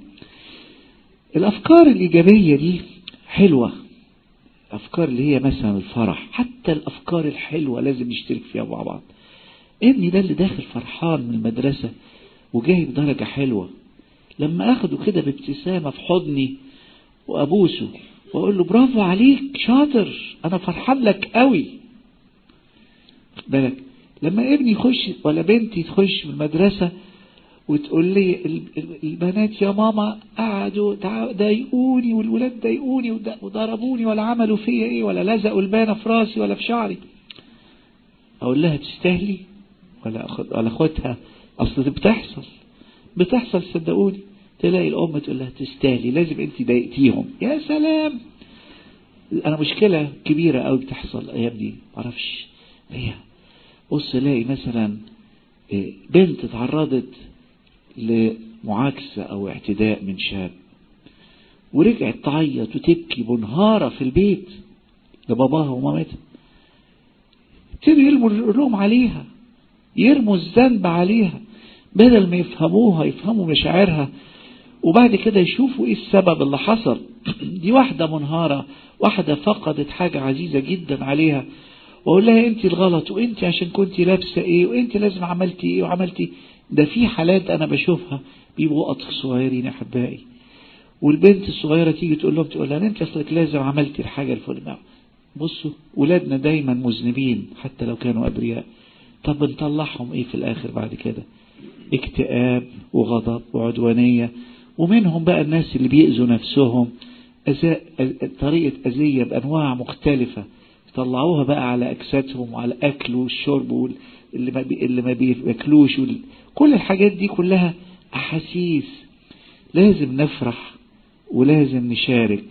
الافكار الايجابية دي حلوة، الافكار اللي هي مثلا الفرح، حتى الافكار الحلوة لازم نشترك فيها مع بعض. ابني ده اللي داخل فرحان من المدرسة وجايب درجة حلوة، لما اخده كده بابتسامة في حضني وابوسه واقول له برافو عليك شاطر انا فرحان لك قوي. بالك لما ابني يخش ولا بنتي تخش من المدرسة وتقول لي البنات يا ماما قعدوا ضايقوني والولاد ضايقوني وضربوني ولا عملوا فيا ايه ولا لزقوا البانة في راسي ولا في شعري، اقول لها تستاهلي ولا أخد ولا اخدها؟ اصل بتحصل بتحصل صدقوني، تلاقي الام تقول لها تستاهلي، لازم انت ضايقتيهم. يا سلام، انا مشكلة كبيرة قوي بتحصل الايام دي، معرفش هي. بص الاقي مثلا بنت تعرضت لمعاكسة او اعتداء من شاب ورجعت تعيط وتبكي منهارة في البيت لباباها ومامتها، يبتدوا يرموا اللوم عليها، يرموا الذنب عليها بدل ما يفهموها يفهموا مشاعرها، وبعد كده يشوفوا ايه السبب اللي حصل. دي واحدة منهارة، واحدة فقدت حاجة عزيزة جدا عليها، واقول لها انت الغلط، وانت عشان كنت لابسة ايه، وانت لازم عملتي ايه وعملتي. ده في حالات انا بشوفها بيبقوا اطفال صغيرين يا احبائي، والبنت الصغيرة تيجي تقول لهم تقول لها انت اصلك لازم عملتي الحاجة الفلانية. بصوا ولادنا دايما مذنبين حتى لو كانوا ابرياء، طب بنطلعهم ايه في الاخر بعد كده؟ اكتئاب وغضب وعدوانية، ومنهم بقى الناس اللي بيأذوا نفسهم أزاء طريقة أذية بأنواع مختلفة، يطلعوها بقى على أجسادهم وعلى الأكل والشرب اللي ما بي اللي ما بياكلوش وال... كل الحاجات دي كلها أحاسيس. لازم نفرح ولازم نشارك.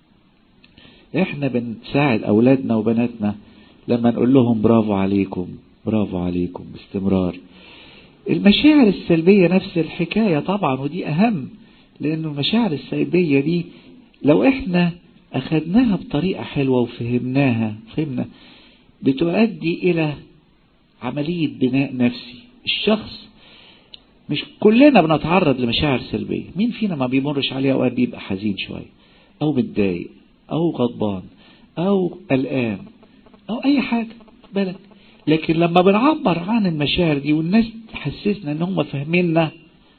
احنا بنساعد أولادنا وبناتنا لما نقول لهم برافو عليكم برافو عليكم باستمرار. المشاعر السلبية نفس الحكاية طبعا، ودي أهم، لأنه المشاعر السلبية دي لو احنا أخذناها بطريقة حلوة وفهمناها فهمنا بتؤدي إلى عملية بناء نفسي. الشخص مش كلنا بنتعرض لمشاعر سلبية، مين فينا ما بيمرش عليها أوقات بيبقى حزين شوية أو متضايق أو غضبان أو قلقان أو أي حاجة بالك، لكن لما بنعبر عن المشاعر دي والناس تحسسنا ان هم فاهميننا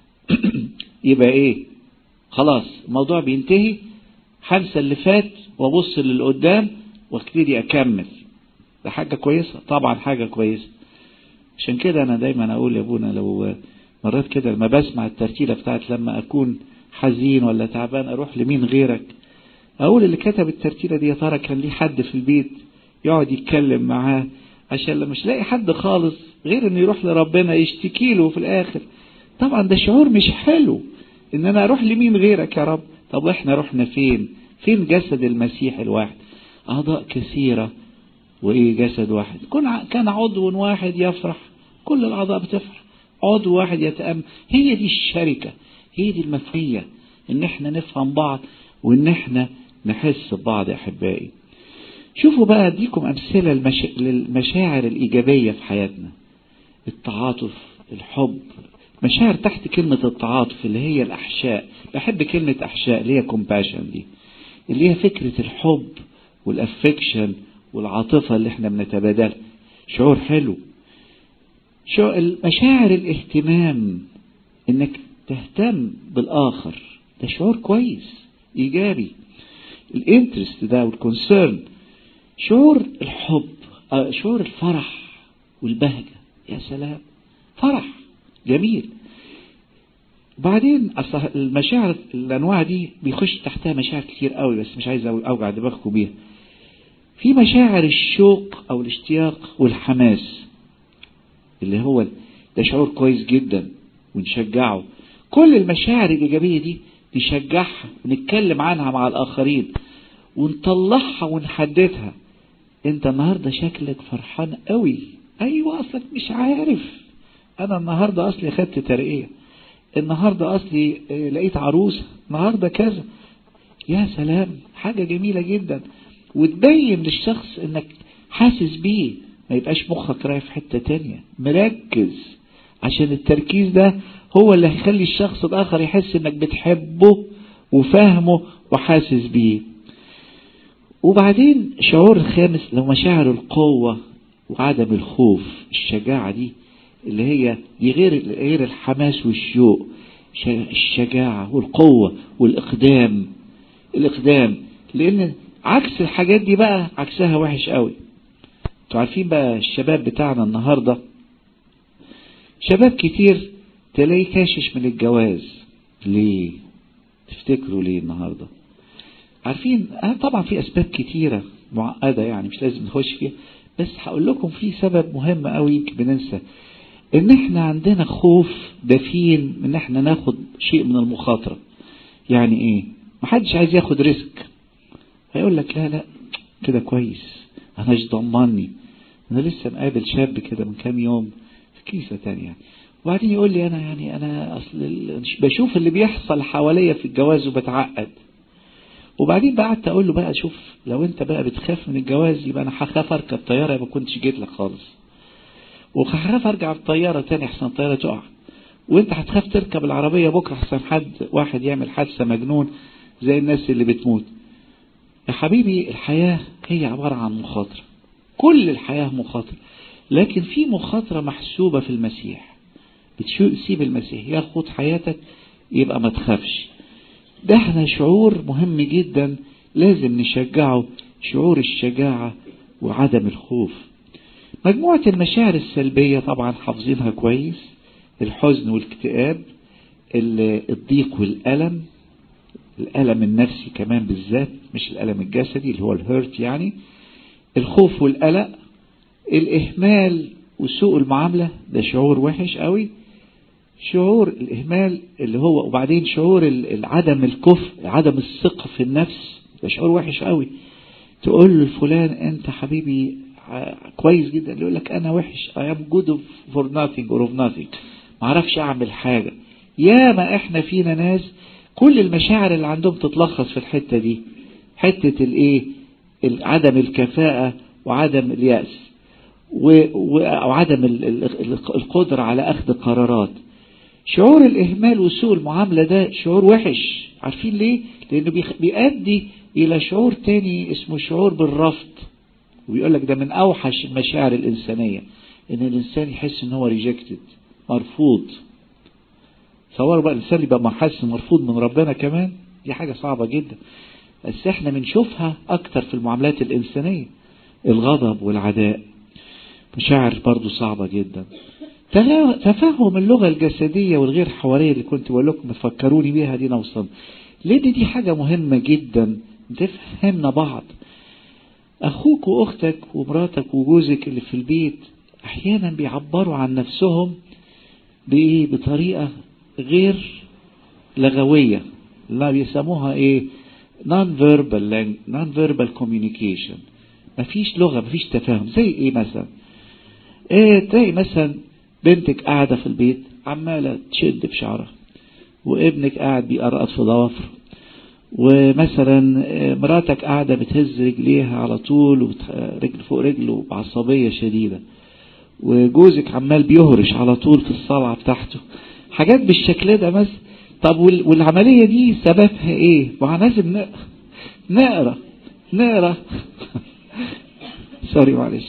يبقى ايه؟ خلاص الموضوع بينتهي، هنسى اللي فات وابص للي قدام وابتدي اكمل. ده حاجة كويسة طبعا، حاجة كويسة. عشان كده انا دايما اقول يا ابونا لو مرات كده لما بسمع الترتيلة بتاعت لما اكون حزين ولا تعبان اروح لمين غيرك، اقول اللي كتب الترتيلة دي يا ترى كان ليه حد في البيت يقعد يتكلم معاه عشان لما مش لاقي حد خالص غير انه يروح لربنا يشتكي له في الاخر. طبعا ده شعور مش حلو، ان انا اروح لمين غيرك يا رب. طب احنا رحنا فين؟ فين جسد المسيح الواحد؟ اعضاء كثيرة وايه جسد واحد. كان عضو واحد يفرح، كل الاعضاء بتفرح. عضو واحد يتأمل. هي دي الشركة، هي دي المفهية، ان احنا نفهم بعض وان احنا نحس ببعض. يا احبائي شوفوا بقى، اديكم امثلة المش... للمشاعر الايجابية في حياتنا. التعاطف، الحب، مشاعر تحت كلمة التعاطف اللي هي الاحشاء. بحب كلمة احشاء اللي هي compassion دي، اللي هي فكرة الحب والافكشن والعاطفة اللي احنا بنتبادلها. شعور حلو. شو المشاعر الاهتمام، انك تهتم بالاخر، ده شعور كويس ايجابي. الانترست ده والكونسيرن. شعور الحب، شعور الفرح والبهجة، يا سلام، فرح جميل. بعدين المشاعر الانواع دي بيخش تحتها مشاعر كتير قوي، بس مش عايز اوجع دماغكم بيها. في مشاعر الشوق او الاشتياق والحماس، اللي هو ده شعور كويس جدا ونشجعه. كل المشاعر الإيجابية دي نشجعها ونتكلم عنها مع الآخرين ونطلعها ونحددها. انت النهاردة شكلك فرحان قوي. ايوه اصلك مش عارف، انا النهاردة اصلي خدت ترقية، النهاردة اصلي لقيت عروسة، النهاردة كذا. يا سلام، حاجة جميلة جدا. وتبين للشخص انك حاسس بيه، ما يبقاش مخك رايح في حتة تانية، مركز. عشان التركيز ده هو اللي هيخلي الشخص الآخر يحس انك بتحبه وفاهمه وحاسس بيه. وبعدين شعور الخامس لو مشاعر القوة وعدم الخوف. الشجاعة دي اللي هي غير غير الحماس والشوق، الشجاعة والقوة والإقدام. الإقدام لأن عكس الحاجات دي بقى عكسها وحش قوي. انتوا عارفين بقى الشباب بتاعنا النهاردة، شباب كتير تلاقيه كاشش من الجواز. ليه؟ تفتكروا ليه النهاردة؟ عارفين طبعا في أسباب كتيرة معقدة، يعني مش لازم نخش فيها، بس هقول لكم في سبب مهم قوي بننسى، ان احنا عندنا خوف دفين من احنا ناخد شيء من المخاطرة. يعني ايه؟ محدش عايز ياخد ريسك. هيقول لك لا لا كده كويس، انا مش ضمني. انا لسه مقابل شاب كده من كام يوم في كنيسة تانية، وبعدين يقول لي انا يعني انا اصل بشوف اللي بيحصل حواليا في الجواز وبتعقد. وبعدين بقى قعدت اقول له بقى شوف، لو انت بقى بتخاف من الجواز يبقى انا هخاف اركب طياره ما كنتش جيت لك خالص، وهخاف ارجع الطياره تاني احسن الطياره تقع، وانت هتخاف تركب العربيه بكره احسن حد واحد يعمل حادثه مجنون زي الناس اللي بتموت. يا حبيبي الحياه هي عباره عن مخاطره، كل الحياه مخاطره، لكن في مخاطره محسوبه في المسيح. بتسيب المسيح ياخد حياتك يبقى ما تخافش. ده احنا شعور مهم جدا لازم نشجعه، شعور الشجاعة وعدم الخوف. مجموعة المشاعر السلبية طبعا حافظينها كويس، الحزن والاكتئاب، الضيق والألم، الألم النفسي كمان بالذات مش الألم الجسدي اللي هو الهيرت يعني، الخوف والقلق، الإهمال وسوء المعاملة، ده شعور وحش قوي. شعور الإهمال اللي هو، وبعدين شعور عدم الكفء، عدم الثقة في النفس، ده شعور وحش قوي. تقول له فلان انت حبيبي كويس جدا، يقول لك انا وحش، I am good for nothing or of nothing، ما عرفش اعمل حاجة. يا ما احنا فينا ناس كل المشاعر اللي عندهم تتلخص في الحتة دي، حتة الايه، عدم الكفاءة وعدم اليأس وعدم القدرة على اخذ قرارات. شعور الإهمال وسوء المعاملة ده شعور وحش. عارفين ليه؟ لأنه بيؤدي إلى شعور تاني اسمه شعور بالرفض، وبيقول لك ده من أوحش المشاعر الإنسانية، إن الإنسان يحس إن هو ريجكتد، مرفوض. تصوروا بقى الإنسان يبقى محس مرفوض من ربنا كمان، دي حاجة صعبة جدا، بس إحنا بنشوفها أكتر في المعاملات الإنسانية. الغضب والعداء مشاعر برضو صعبة جدا. تفهم اللغة الجسدية والغير حوارية اللي كنت بقول لكم تفكروني بيها دي نوصل، لأن دي حاجة مهمة جدا تفهمنا بعض. أخوك وأختك ومراتك وجوزك اللي في البيت أحيانا بيعبروا عن نفسهم بإيه؟ بطريقة غير لغوية، لا بيسموها إيه؟ non-verbal non-verbal communication. مفيش لغة، مفيش تفاهم. زي إيه مثلا؟ إيه تلاقي مثلا بنتك قاعدة في البيت عمالة تشد في شعرها، وابنك قاعد بيقرقط في ضوافره، ومثلا مراتك قاعدة بتهز رجليها على طول رجل فوق رجله بعصبية شديدة، وجوزك عمال بيهرش على طول في الصلعة بتاعته، حاجات بالشكل ده مثلا. طب والعملية دي سببها ايه؟ ما لازم نقرأ نقرأ سوري معلش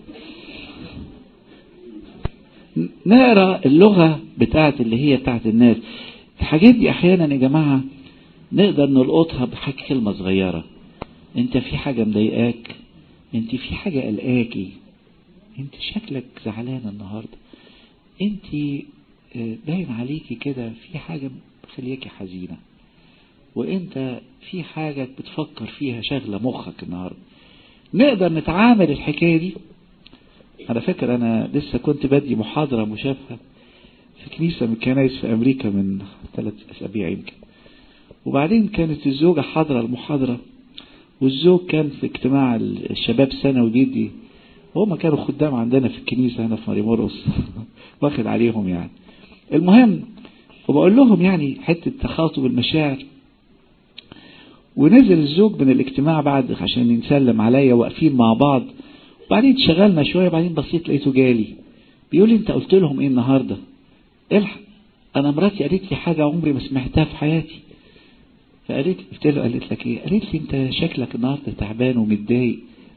نقرأ اللغة بتاعت اللي هي بتاعت الناس. الحاجات دي احيانا يا جماعة نقدر نلقطها بحاجة كلمة صغيرة. انت في حاجة مضايقاك، انت في حاجة قلقاكي، انت شكلك زعلان النهاردة، انت باين عليكي كده في حاجة خليكي حزينة، وانت في حاجة بتفكر فيها شغلة مخك النهاردة. نقدر نتعامل الحكاية دي. انا فاكر انا لسه كنت بدي محاضرة مشابهة في كنيسة من الكنائس في امريكا من ثلاث اسابيع يمكن، وبعدين كانت الزوجة حاضرة المحاضرة، والزوج كان في اجتماع الشباب الثانوي بيدي، وهم كانوا خدام عندنا في الكنيسة هنا في ماريمورس واخد عليهم يعني. المهم وبقول لهم يعني حتة تخاطب المشاعر، ونزل الزوج من الاجتماع بعد عشان ينسلم عليا، واقفين مع بعض، وبعدين اتشغلنا شوية، بعدين بصيت لقيته جالي بيقول لي انت قلت لهم ايه النهاردة؟ الحق انا مراتي قالت لي حاجة عمري ما سمعتها في حياتي. فقالت قلت له قالت لك ايه؟ قالت لي انت شكلك النهارده تعبان ومتضايق.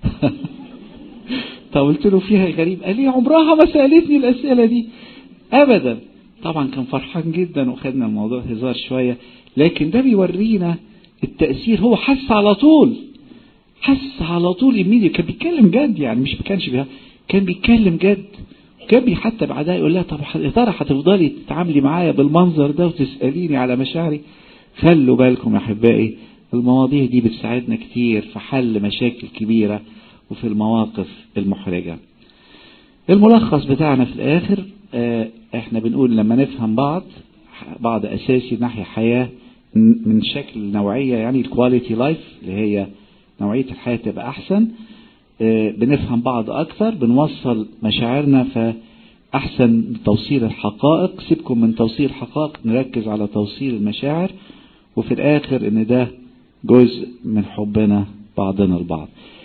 فقلت له فيها غريب؟ قال لي عمرها ما سالتني الاسئله دي ابدا. طبعا كان فرحان جدا وخدنا الموضوع هزار شويه، لكن ده بيورينا التاثير. هو حس على طول، حس على طول يميني، كان بيتكلم جد يعني، مش كانش بيها، كان بيتكلم جد. كان حتى بعدها يقول لها طب يا ترى هتفضلي تتعاملي معايا بالمنظر ده وتساليني على مشاعري؟ خلوا بالكم يا احبائي، المواضيع دي بتساعدنا كتير في حل مشاكل كبيرة وفي المواقف المحرجة. الملخص بتاعنا في الاخر اه احنا بنقول لما نفهم بعض بعض اساسي ناحية حياة من شكل نوعية، يعني الكواليتي لايف اللي هي نوعية الحياة تبقى احسن. اه بنفهم بعض اكثر، بنوصل مشاعرنا فاحسن من توصيل الحقائق. سيبكم من توصيل الحقائق، نركز على توصيل المشاعر، وفي الاخر ان ده جزء من حبنا بعضنا البعض.